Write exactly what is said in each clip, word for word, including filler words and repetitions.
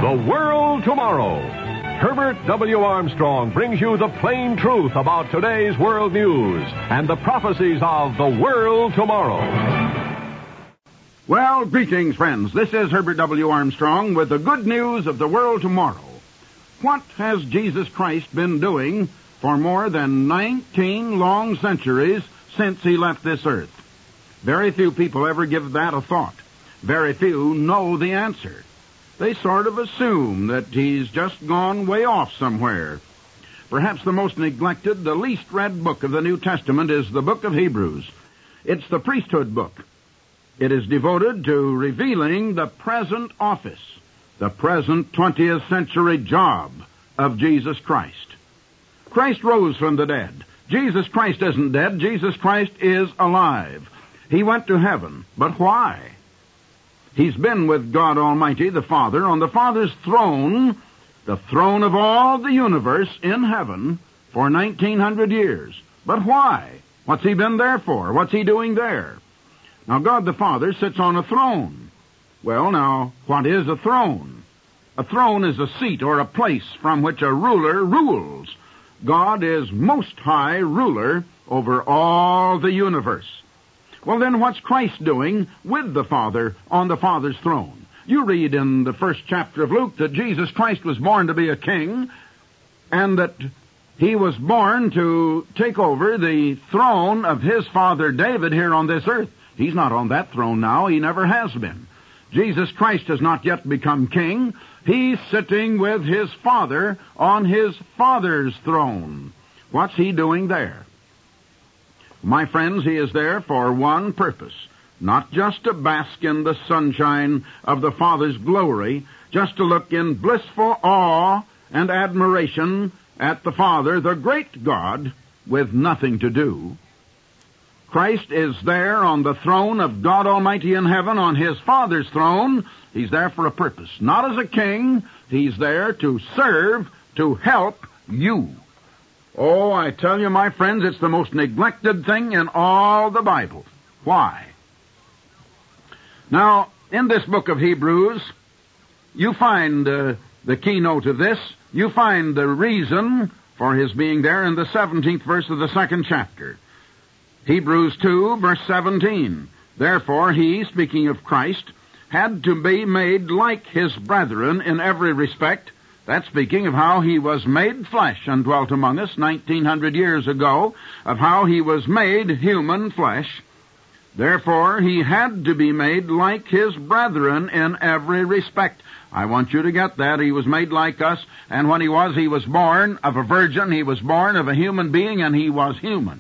The World Tomorrow. Herbert W. Armstrong brings you the plain truth about today's world news and the prophecies of the world tomorrow. Well, greetings, friends. This is Herbert W. Armstrong with the good news of the world tomorrow. What has Jesus Christ been doing for more than nineteen long centuries since he left this earth? Very few people ever give that a thought. Very few know the answer. They sort of assume that he's just gone way off somewhere. Perhaps the most neglected, the least read book of the New Testament is the book of Hebrews. It's the priesthood book. It is devoted to revealing the present office, the present twentieth century job of Jesus Christ. Christ rose from the dead. Jesus Christ isn't dead. Jesus Christ is alive. He went to heaven. But why? He's been with God Almighty, the Father, on the Father's throne, the throne of all the universe in heaven, for nineteen hundred years. But why? What's he been there for? What's he doing there? Now, God the Father sits on a throne. Well, now, what is a throne? A throne is a seat or a place from which a ruler rules. God is most high ruler over all the universe. Well, then what's Christ doing with the Father on the Father's throne? You read in the first chapter of Luke that Jesus Christ was born to be a king, and that he was born to take over the throne of his father David here on this earth. He's not on that throne now. He never has been. Jesus Christ has not yet become king. He's sitting with his Father on his Father's throne. What's he doing there? My friends, he is there for one purpose, not just to bask in the sunshine of the Father's glory, just to look in blissful awe and admiration at the Father, the great God, with nothing to do. Christ is there on the throne of God Almighty in heaven, on his Father's throne. He's there for a purpose. Not as a king. He's there to serve, to help you. Oh, I tell you, my friends, it's the most neglected thing in all the Bible. Why? Now, in this book of Hebrews, you find uh, the keynote of this. You find the reason for his being there in the seventeenth verse of the second chapter. Hebrews two, verse seventeen. Therefore, he, speaking of Christ, had to be made like his brethren in every respect. That's speaking of how he was made flesh and dwelt among us nineteen hundred years ago, of how he was made human flesh. Therefore, he had to be made like his brethren in every respect. I want you to get that. He was made like us, and when he was, he was born of a virgin, he was born of a human being, and he was human.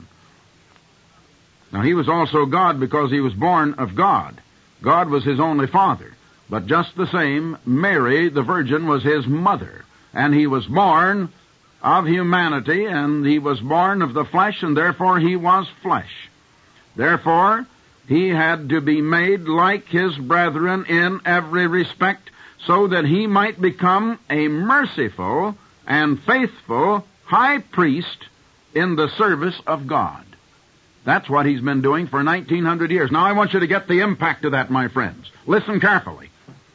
Now, he was also God because he was born of God. God was his only father. But just the same, Mary, the virgin, was his mother. And he was born of humanity, and he was born of the flesh, and therefore he was flesh. Therefore, he had to be made like his brethren in every respect, so that he might become a merciful and faithful high priest in the service of God. That's what he's been doing for nineteen hundred years. Now, I want you to get the impact of that, my friends. Listen carefully.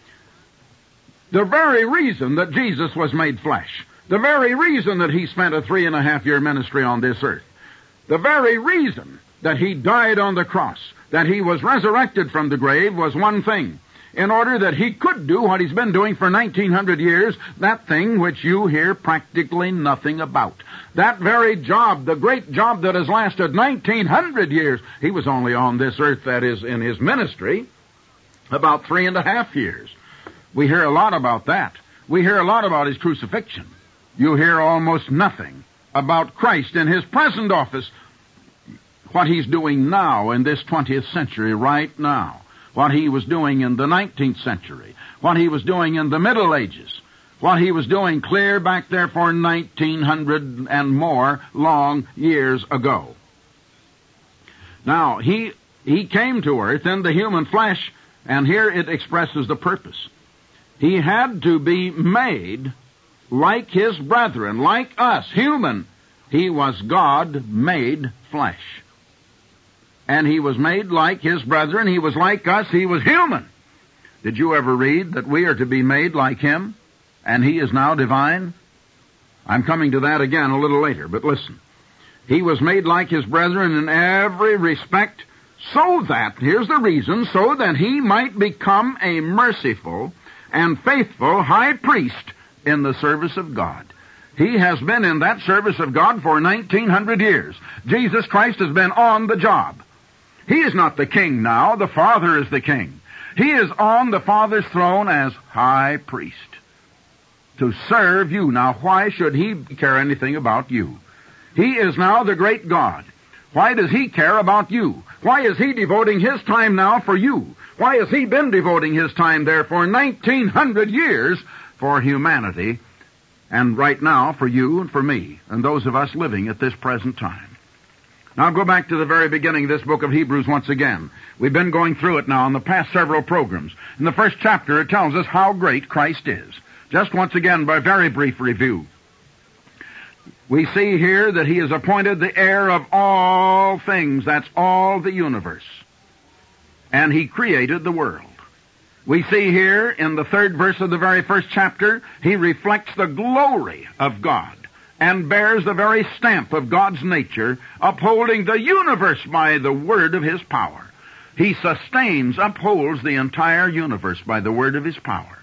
The very reason that Jesus was made flesh, the very reason that he spent a three and a half year ministry on this earth, the very reason that he died on the cross, that he was resurrected from the grave, was one thing. In order that he could do what he's been doing for nineteen hundred years, that thing which you hear practically nothing about. That very job, the great job that has lasted nineteen hundred years, he was only on this earth, that is, in his ministry, about three and a half years. We hear a lot about that. We hear a lot about his crucifixion. You hear almost nothing about Christ in his present office, what he's doing now in this twentieth century, right now, what he was doing in the nineteenth century, what he was doing in the Middle Ages, what he was doing clear back there for nineteen hundred and more long years ago. Now, he, he came to earth in the human flesh, and here it expresses the purpose. He had to be made like his brethren, like us, human. He was God made flesh. And he was made like his brethren. He was like us. He was human. Did you ever read that we are to be made like him? and he is now divine? I'm coming to that again a little later, but listen. He was made like his brethren in every respect, so that, here's the reason, so that he might become a merciful and faithful high priest in the service of God. He has been in that service of God for nineteen hundred years. Jesus Christ has been on the job. He is not the king now. The Father is the king. He is on the Father's throne as high priest to serve you. Now, why should he care anything about you? He is now the great God. Why does he care about you? Why is he devoting his time now for you? Why has he been devoting his time there for nineteen hundred years for humanity, and right now for you and for me and those of us living at this present time? Now go back to the very beginning of this book of Hebrews once again. We've been going through it now in the past several programs. In the first chapter it tells us how great Christ is. Just once again, by very brief review. We see here that he is appointed the heir of all things. That's all the universe. And he created the world. We see here in the third verse of the very first chapter, he reflects the glory of God and bears the very stamp of God's nature, upholding the universe by the word of his power. He sustains, upholds the entire universe by the word of his power.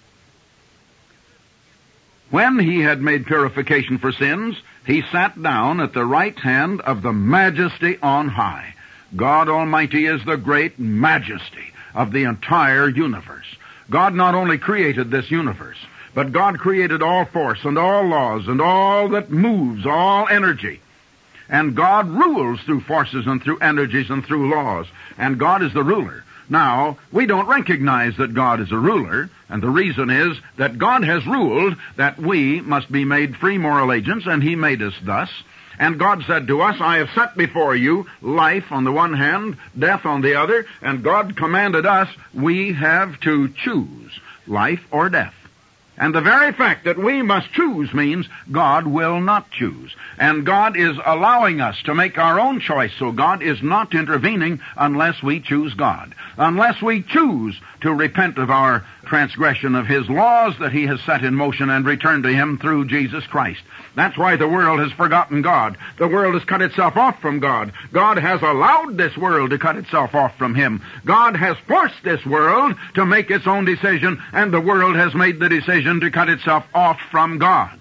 When he had made purification for sins, he sat down at the right hand of the Majesty on high. God Almighty is the great majesty of the entire universe. God not only created this universe, but God created all force and all laws and all that moves, all energy. And God rules through forces and through energies and through laws. And God is the ruler. Now, we don't recognize that God is a ruler, and the reason is that God has ruled that we must be made free moral agents, and he made us thus. And God said to us, I have set before you life on the one hand, death on the other, and God commanded us, we have to choose life or death. And the very fact that we must choose means God will not choose. And God is allowing us to make our own choice, so God is not intervening unless we choose God. Unless we choose to repent of our transgression of his laws that he has set in motion and return to him through Jesus Christ. That's why the world has forgotten God. The world has cut itself off from God. God has allowed this world to cut itself off from him. God has forced this world to make its own decision, and the world has made the decision to cut itself off from God.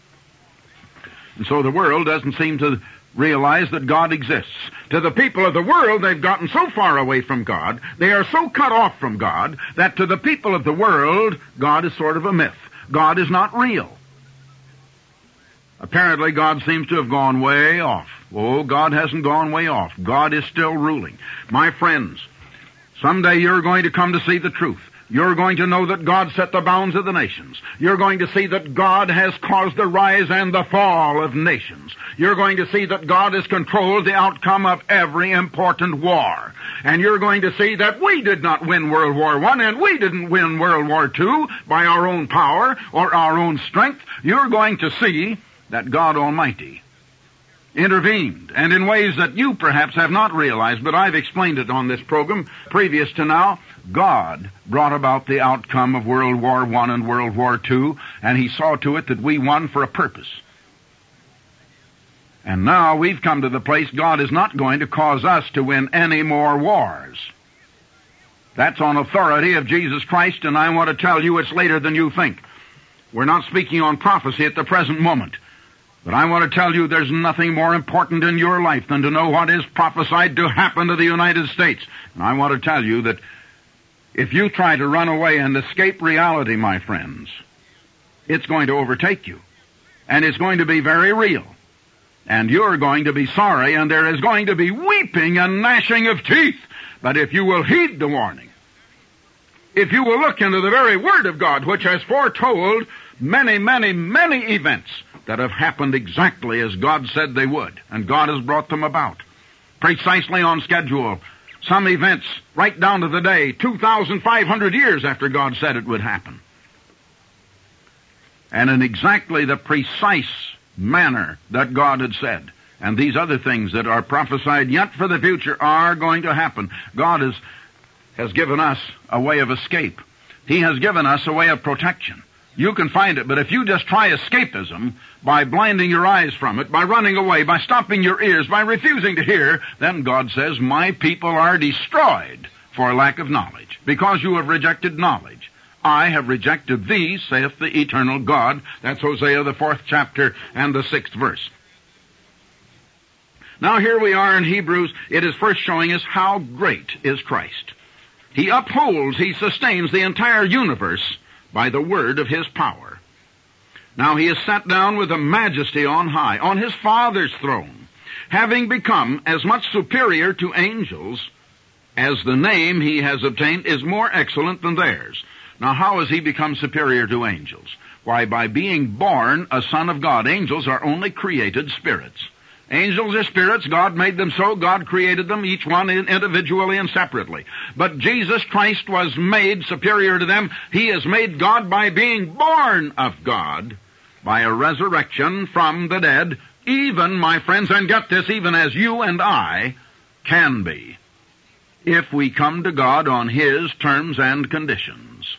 And so the world doesn't seem to realize that God exists. To the people of the world, they've gotten so far away from God, they are so cut off from God, that to the people of the world, God is sort of a myth. God is not real. Apparently, God seems to have gone way off. Oh, God hasn't gone way off. God is still ruling. My friends, someday you're going to come to see the truth. You're going to know that God set the bounds of the nations. You're going to see that God has caused the rise and the fall of nations. You're going to see that God has controlled the outcome of every important war. And you're going to see that we did not win World War One, and we didn't win World War Two by our own power or our own strength. You're going to see that God Almighty intervened, and in ways that you perhaps have not realized, but I've explained it on this program previous to now. God brought about the outcome of World War One and World War Two, and he saw to it that we won for a purpose. And now we've come to the place God is not going to cause us to win any more wars. That's on authority of Jesus Christ, and I want to tell you it's later than you think. We're not speaking on prophecy at the present moment. But I want to tell you there's nothing more important in your life than to know what is prophesied to happen to the United States. And I want to tell you that if you try to run away and escape reality, my friends, it's going to overtake you. And it's going to be very real. And you're going to be sorry, and there is going to be weeping and gnashing of teeth. But if you will heed the warning, if you will look into the very Word of God, which has foretold many, many, many events that have happened exactly as God said they would, and God has brought them about, precisely on schedule. Some events right down to the day, two thousand five hundred years after God said it would happen. And in exactly the precise manner that God had said. And these other things that are prophesied yet for the future are going to happen. God has, has given us a way of escape. He has given us a way of protection. You can find it, but if you just try escapism by blinding your eyes from it, by running away, by stopping your ears, by refusing to hear, then God says, my people are destroyed for lack of knowledge, because you have rejected knowledge. I have rejected thee, saith the eternal God. That's Hosea, the fourth chapter and the sixth verse. Now here we are in Hebrews. It is first showing us how great is Christ. He upholds, He sustains the entire universe by the word of His power. Now He is sat down with a majesty on high, on His Father's throne, having become as much superior to angels as the name He has obtained is more excellent than theirs. Now how has He become superior to angels? Why, by being born a son of God. Angels are only created spirits. Angels are spirits. God made them so. God created them, each one individually and separately. But Jesus Christ was made superior to them. He is made God by being born of God, by a resurrection from the dead, even, my friends, and get this, even as you and I can be, if we come to God on His terms and conditions.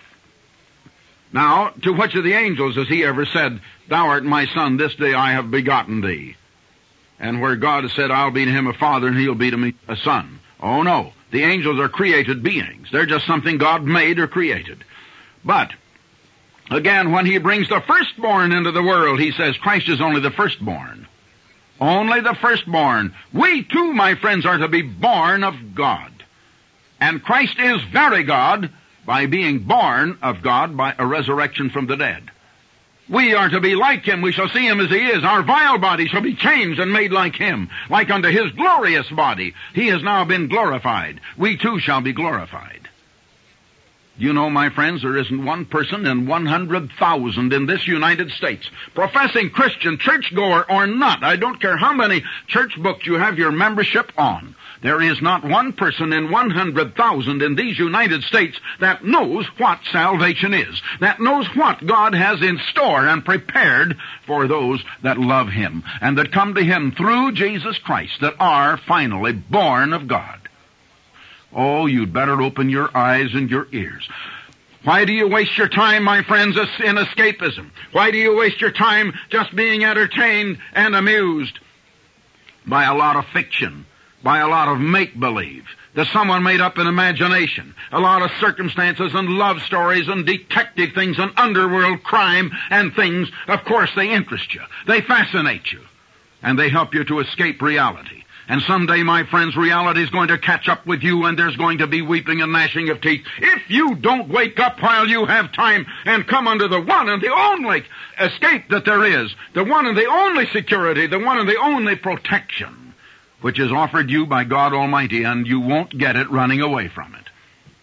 Now, to which of the angels has He ever said, thou art my son, this day I have begotten thee? And where God has said, I'll be to him a father and he'll be to me a son. Oh no, the angels are created beings. They're just something God made or created. But, again, when He brings the firstborn into the world, He says Christ is only the firstborn. Only the firstborn. We too, my friends, are to be born of God. And Christ is very God by being born of God by a resurrection from the dead. We are to be like Him. We shall see Him as He is. Our vile body shall be changed and made like Him, like unto His glorious body. He has now been glorified. We too shall be glorified. You know, my friends, there isn't one person in one hundred thousand in this United States, professing Christian, churchgoer or not. I don't care how many church books you have your membership on. There is not one person in one hundred thousand in these United States that knows what salvation is, that knows what God has in store and prepared for those that love Him and that come to Him through Jesus Christ, that are finally born of God. Oh, you'd better open your eyes and your ears. Why do you waste your time, my friends, in escapism? Why do you waste your time just being entertained and amused by a lot of fiction, by a lot of make-believe that someone made up in imagination, a lot of circumstances and love stories and detective things and underworld crime and things? Of course, they interest you. They fascinate you. And they help you to escape reality. And someday, my friends, reality is going to catch up with you, and there's going to be weeping and gnashing of teeth if you don't wake up while you have time and come under the one and the only escape that there is, the one and the only security, the one and the only protection, which is offered you by God Almighty, and you won't get it running away from it.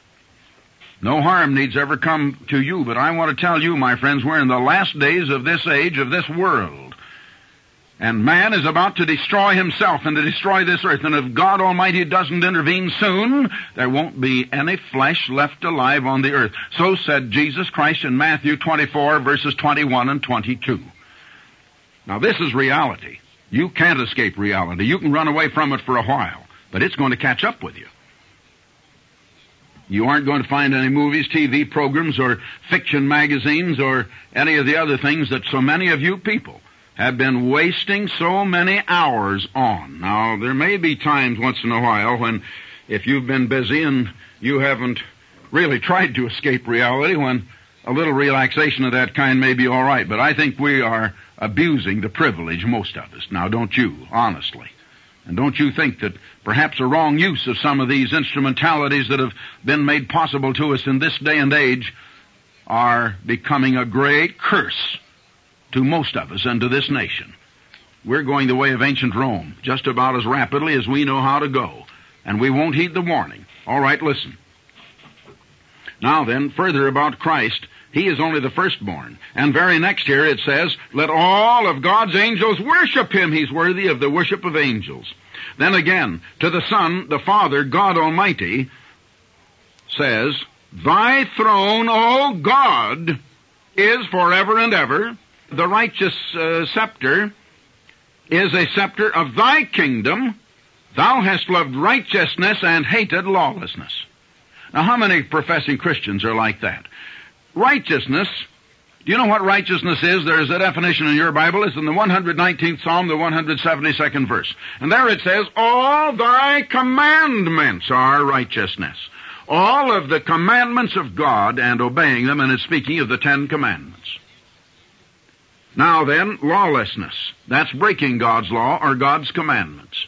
No harm needs ever come to you, but I want to tell you, my friends, we're in the last days of this age, of this world. And man is about to destroy himself and to destroy this earth. And if God Almighty doesn't intervene soon, there won't be any flesh left alive on the earth. So said Jesus Christ in Matthew twenty-four, verses twenty-one and twenty-two. Now this is reality. You can't escape reality. You can run away from it for a while, but it's going to catch up with you. You aren't going to find any movies, T V programs, or fiction magazines, or any of the other things that so many of you people have been wasting so many hours on. Now, there may be times once in a while when, if you've been busy and you haven't really tried to escape reality, when a little relaxation of that kind may be all right. But I think we are abusing the privilege, most of us. Now, don't you, honestly? And don't you think that perhaps a wrong use of some of these instrumentalities that have been made possible to us in this day and age are becoming a great curse to most of us and to this nation? We're going the way of ancient Rome, just about as rapidly as we know how to go. And we won't heed the warning. All right, listen. Now then, further about Christ, He is only the firstborn. And very next here it says, let all of God's angels worship Him. He's worthy of the worship of angels. Then again, to the Son, the Father, God Almighty, says, thy throne, O God, is forever and ever. The righteous uh, scepter is a scepter of thy kingdom. Thou hast loved righteousness and hated lawlessness. Now, how many professing Christians are like that? Righteousness Do you know what righteousness is? There's a definition in your Bible. It's in the one hundred nineteenth Psalm, the one hundred seventy-second verse. And there it says, all thy commandments are righteousness. All of the commandments of God and obeying them, and it's speaking of the Ten Commandments. Now then, lawlessness. That's breaking God's law or God's commandments.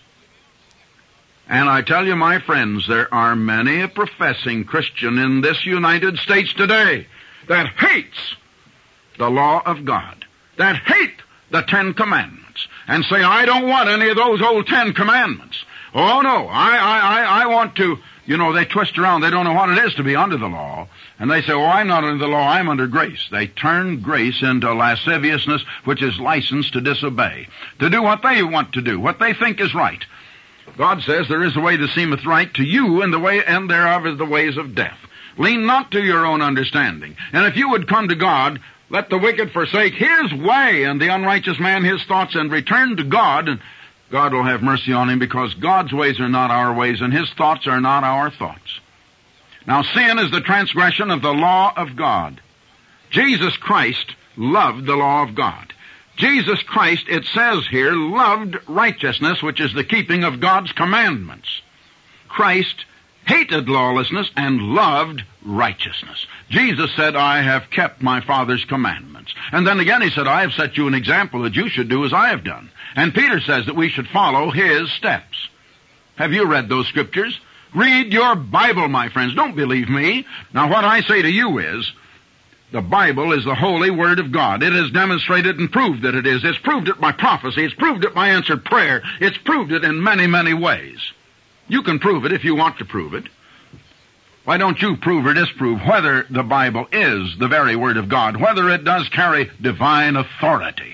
And I tell you, my friends, there are many a professing Christian in this United States today that hates the law of God, that hate the Ten Commandments, and say, I don't want any of those old Ten Commandments. Oh, no, I, I, I, I want to, you know, they twist around. They don't know what it is to be under the law. And they say, oh, I'm not under the law, I'm under grace. They turn grace into lasciviousness, which is license to disobey, to do what they want to do, what they think is right. God says there is a way that seemeth right to you, and the way and thereof is the ways of death. Lean not to your own understanding. And if you would come to God, let the wicked forsake his way, and the unrighteous man his thoughts, and return to God, and God will have mercy on him, because God's ways are not our ways, and his thoughts are not our thoughts. Now, sin is the transgression of the law of God. Jesus Christ loved the law of God. Jesus Christ, it says here, loved righteousness, which is the keeping of God's commandments. Christ hated lawlessness and loved righteousness. Jesus said, I have kept my Father's commandments. And then again he said, I have set you an example that you should do as I have done. And Peter says that we should follow his steps. Have you read those scriptures? Read your Bible, my friends. Don't believe me. Now what I say to you is, the Bible is the holy Word of God. It has demonstrated and proved that it is. It's proved it by prophecy. It's proved it by answered prayer. It's proved it in many, many ways. You can prove it if you want to prove it. Why don't you prove or disprove whether the Bible is the very Word of God, whether it does carry divine authority?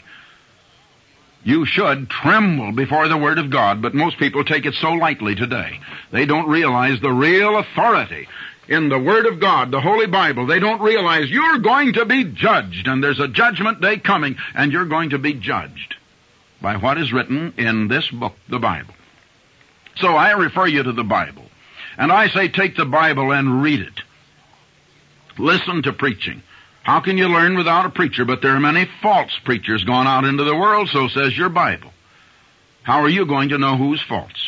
You should tremble before the Word of God, but most people take it so lightly today. They don't realize the real authority in the Word of God, the Holy Bible. They don't realize you're going to be judged, and there's a judgment day coming, and you're going to be judged by what is written in this book, the Bible. So I refer you to the Bible. And I say take the Bible and read it. Listen to preaching. How can you learn without a preacher? But there are many false preachers gone out into the world, so says your Bible. How are you going to know who's false?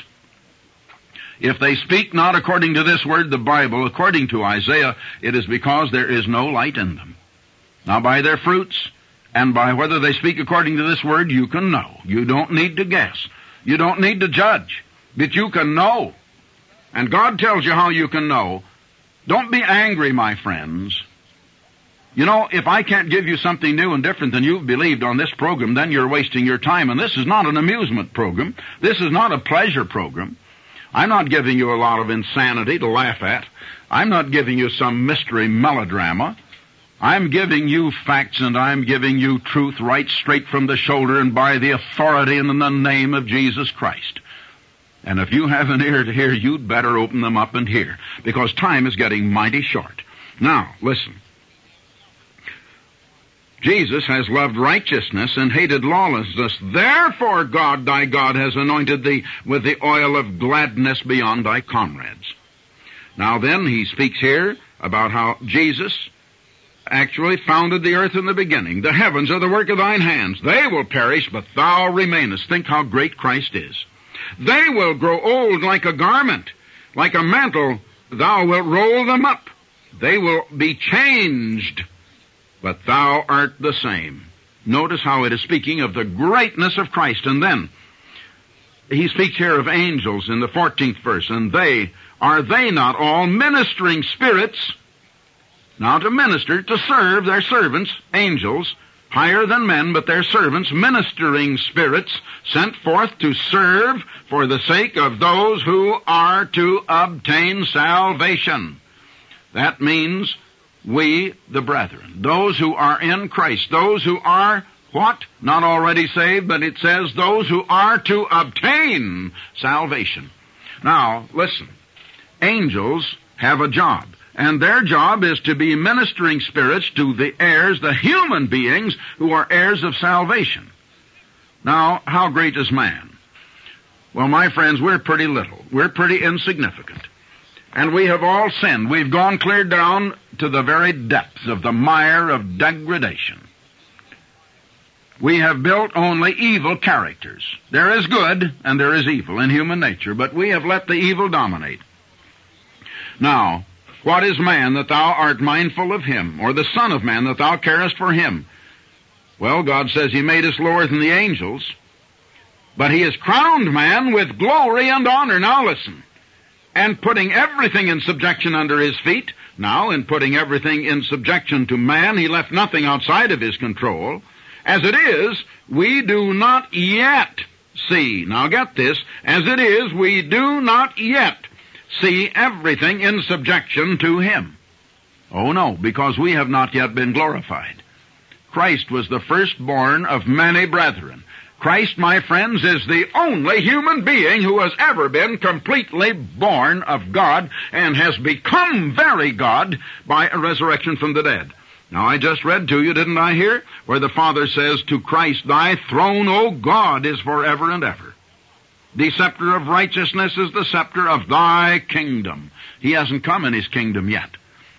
If they speak not according to this word, the Bible, according to Isaiah, it is because there is no light in them. Now by their fruits, and by whether they speak according to this word, you can know. You don't need to guess. You don't need to judge. But you can know. And God tells you how you can know. Don't be angry, my friends. You know, if I can't give you something new and different than you've believed on this program, then you're wasting your time. And this is not an amusement program. This is not a pleasure program. I'm not giving you a lot of insanity to laugh at. I'm not giving you some mystery melodrama. I'm giving you facts, and I'm giving you truth right straight from the shoulder and by the authority and in the name of Jesus Christ. And if you have an ear to hear, you'd better open them up and hear, because time is getting mighty short. Now, listen. Jesus has loved righteousness and hated lawlessness. Therefore God, thy God, has anointed thee with the oil of gladness beyond thy comrades. Now then, he speaks here about how Jesus actually founded the earth in the beginning. The heavens are the work of thine hands. They will perish, but thou remainest. Think how great Christ is. They will grow old like a garment. Like a mantle, thou wilt roll them up. They will be changed, but thou art the same. Notice how it is speaking of the greatness of Christ. And then, he speaks here of angels in the fourteenth verse. And they, are they not all ministering spirits? Now to minister, to serve their servants, angels, higher than men, but their servants, ministering spirits, sent forth to serve for the sake of those who are to obtain salvation. That means we, the brethren, those who are in Christ, those who are what? Not already saved, but it says those who are to obtain salvation. Now, listen. Angels have a job. And their job is to be ministering spirits to the heirs, the human beings who are heirs of salvation. Now, how great is man? Well, my friends, we're pretty little. We're pretty insignificant. And we have all sinned. We've gone clear down to the very depths of the mire of degradation. we have built only evil characters. There is good and there is evil in human nature, but we have let the evil dominate. Now, what is man that thou art mindful of him, or the son of man that thou carest for him? Well, God says he made us lower than the angels, but he has crowned man with glory and honor. Now listen. And putting everything in subjection under his feet. Now, in putting everything in subjection to man, he left nothing outside of his control. As it is, we do not yet see. Now get this. As it is, we do not yet see everything in subjection to him. Oh no, because we have not yet been glorified. Christ was the firstborn of many brethren. Christ, my friends, is the only human being who has ever been completely born of God and has become very God by a resurrection from the dead. Now, I just read to you, didn't I, here, where the Father says, to Christ thy throne, O God, is forever and ever. The scepter of righteousness is the scepter of thy kingdom. He hasn't come in his kingdom yet.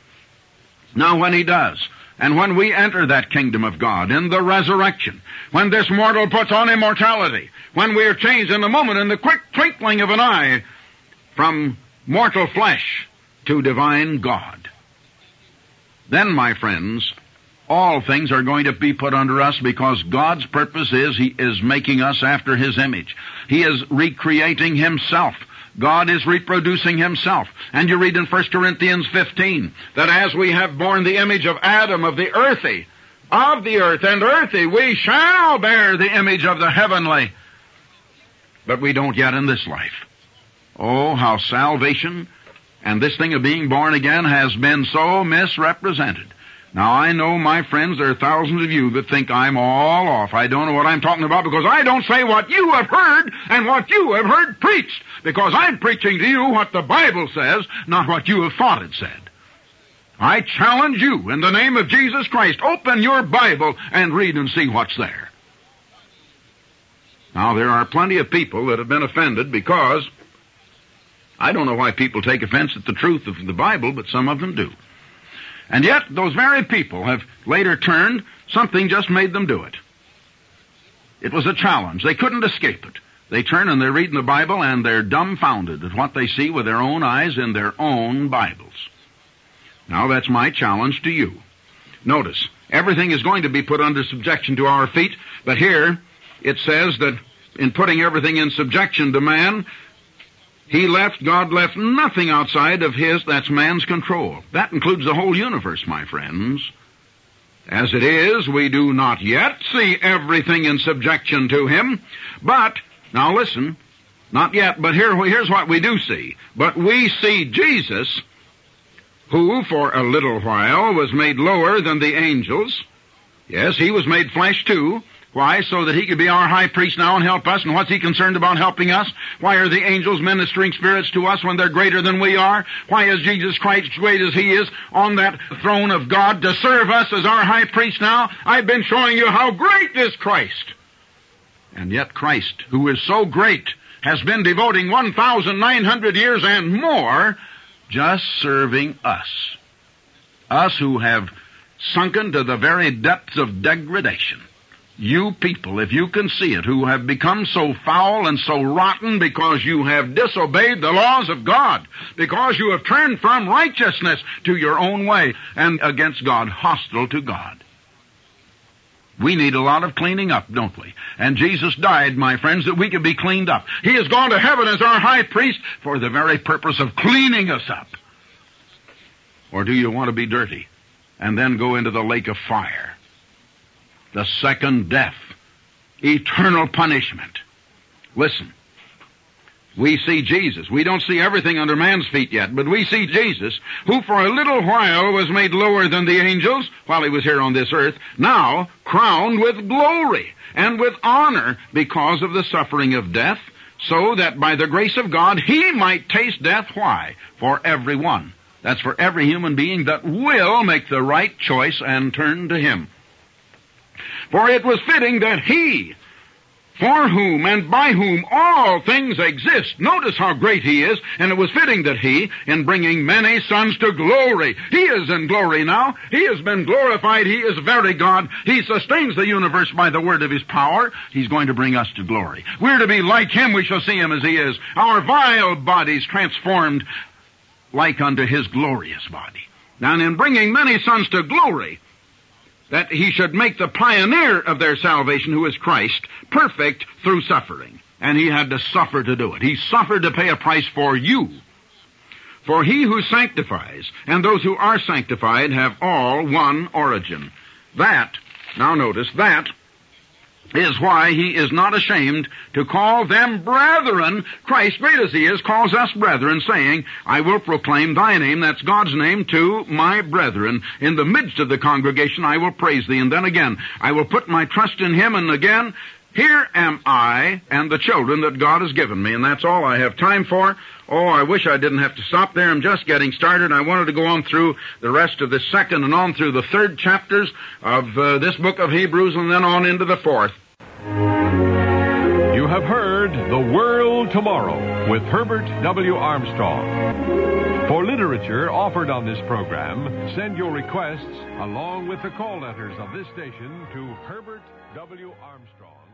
Now, when he does, and when we enter that kingdom of God in the resurrection, when this mortal puts on immortality, when we are changed in a moment, in the quick twinkling of an eye, from mortal flesh to divine God, then, my friends, all things are going to be put under us, because God's purpose is He is making us after His image. He is recreating Himself. God is reproducing Himself. And you read in First Corinthians fifteen that as we have borne the image of Adam, of the earthy, of the earth and earthy, we shall bear the image of the heavenly. But we don't yet in this life. Oh, how salvation and this thing of being born again has been so misrepresented. Now, I know, my friends, there are thousands of you that think I'm all off. I don't know what I'm talking about, because I don't say what you have heard and what you have heard preached, because I'm preaching to you what the Bible says, not what you have thought it said. I challenge you, in the name of Jesus Christ, open your Bible and read and see what's there. Now, there are plenty of people that have been offended because I don't know why people take offense at the truth of the Bible, but some of them do. And yet, those very people have later turned, something just made them do it. It was a challenge. They couldn't escape it. They turn and they're reading the Bible and they're dumbfounded at what they see with their own eyes in their own Bibles. Now, that's my challenge to you. Notice, everything is going to be put under subjection to our feet, but here it says that in putting everything in subjection to man, He left, God left nothing outside of His, that's man's control. That includes the whole universe, my friends. As it is, we do not yet see everything in subjection to Him, but, now listen, not yet, but here, here's what we do see. But we see Jesus, who for a little while was made lower than the angels. Yes, He was made flesh too. Why? So that He could be our high priest now and help us. And what's He concerned about helping us? Why are the angels ministering spirits to us when they're greater than we are? Why is Jesus Christ, great as He is, on that throne of God to serve us as our high priest now? I've been showing you how great is Christ. And yet Christ, who is so great, has been devoting one thousand nine hundred years and more just serving us. Us who have sunken to the very depths of degradation. You people, if you can see it, who have become so foul and so rotten because you have disobeyed the laws of God, because you have turned from righteousness to your own way and against God, hostile to God. We need a lot of cleaning up, don't we? And Jesus died, my friends, that we could be cleaned up. He has gone to heaven as our high priest for the very purpose of cleaning us up. Or do you want to be dirty and then go into the lake of fire? The second death, eternal punishment. Listen, we see Jesus. We don't see everything under man's feet yet, but we see Jesus, who for a little while was made lower than the angels while He was here on this earth, now crowned with glory and with honor because of the suffering of death, so that by the grace of God He might taste death. Why? For everyone. That's for every human being that will make the right choice and turn to Him. For it was fitting that He, for whom and by whom all things exist. Notice how great he is, and it was fitting that he, in bringing many sons to glory, he is in glory now. He has been glorified. He is very God. He sustains the universe by the word of his power. He's going to bring us to glory. We're to be like him. We shall see him as he is. Our vile bodies transformed like unto his glorious body. Now, in bringing many sons to glory, that he should make the pioneer of their salvation, who is Christ, perfect through suffering. And he had to suffer to do it. He suffered to pay a price for you. For he who sanctifies and those who are sanctified have all one origin. That, now notice, that is why he is not ashamed to call them brethren. Christ, great as he is, calls us brethren, saying, I will proclaim thy name, that's God's name, to my brethren. In the midst of the congregation I will praise thee. And then again, I will put my trust in him. And again, here am I and the children that God has given me. And that's all I have time for. Oh, I wish I didn't have to stop there. I'm just getting started. I wanted to go on through the rest of the second and on through the third chapters of uh, this book of Hebrews, and then on into the fourth. You have heard The World Tomorrow with Herbert W. Armstrong. For literature offered on this program, send your requests along with the call letters of this station to Herbert W. Armstrong.